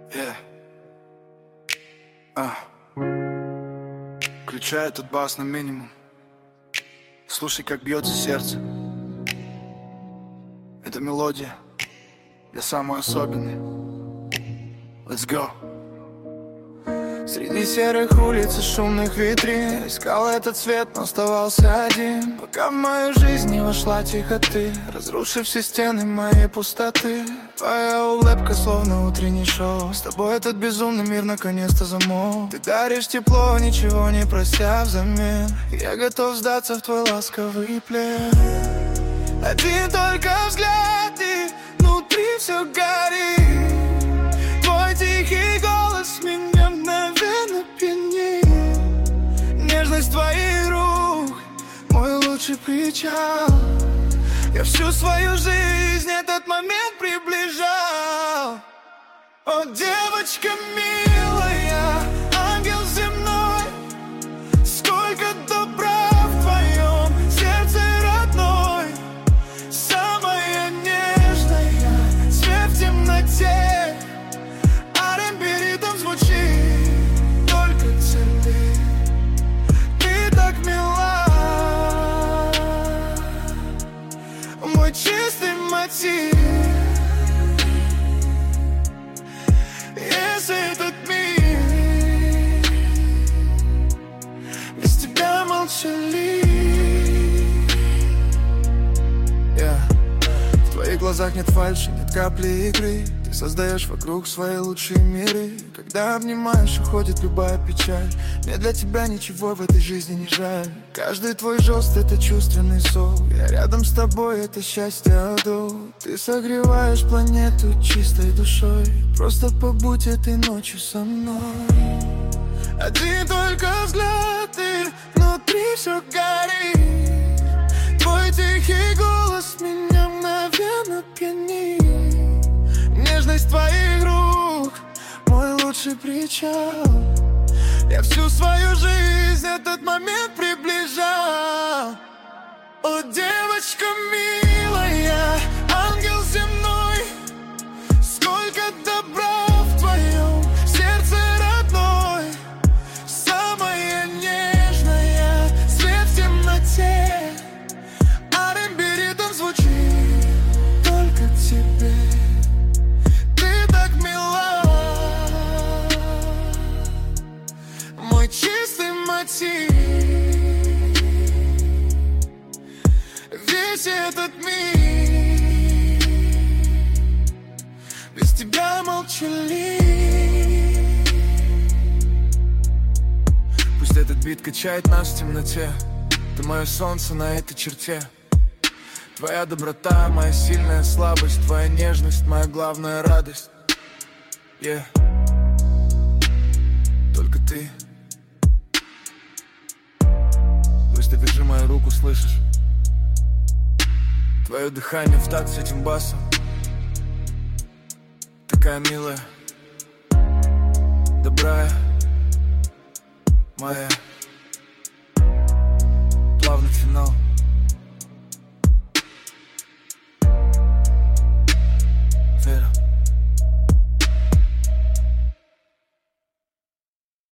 Yeah. Включай этот бас на минимум. Слушай, как бьется сердце. Это мелодия. Я самый особенный. Let's go. Среди серых улиц и шумных витрин искал этот свет, но оставался один. Пока в мою жизнь не вошла тихо ты, разрушив все стены моей пустоты. Твоя улыбка словно утренний шоу. С тобой этот безумный мир наконец-то замолк. Ты даришь тепло, ничего не прося взамен. Я готов сдаться в твой ласковый плен. Один только взгляд, и внутри все горит. Твой тихий голос меня мгновенно пьянит. Нежность твоих рук — мой лучший причал. Я всю свою жизнь этот момент приближал. О, девочка милая, ангел земной, сколько добра в твоем сердце родной. Самая нежная, свет в темноте, R&B ритм звучит только тебе. Ты так мила, мой чистый мотив. Если этот мир без тебя молчалив. В твоих глазах нет фальши, нет капли игры. Ты создаешь вокруг свои лучшие миры. Когда обнимаешь, уходит любая печаль. Мне для тебя ничего в этой жизни не жаль. Каждый твой жест — это чувственный зов. Я рядом с тобой — это счастье адов. Ты согреваешь планету чистой душой. Просто побудь этой ночью со мной. Один только взгляд, и внутри все горит. Твой тихий голос меня мгновенно пьянит. Нежность твоих рук — мой лучший причал. Я всю свою жизнь этот момент приближал. О, девочка милая, ангел земной, сколько добра в твоем сердце родной. Самая нежная, свет в темноте, R&B ритм звучит только тебе. Ты так мила, мой чистый мотив. Весь этот мир без тебя молчалив. Пусть этот бит качает нас в темноте. Ты мое солнце на этой черте. Твоя доброта — моя сильная слабость. Твоя нежность — моя главная радость. Только ты. Пусть ты держи мою руку, слышишь? Твое дыхание в такт с этим басом. Такая милая, добрая, моя.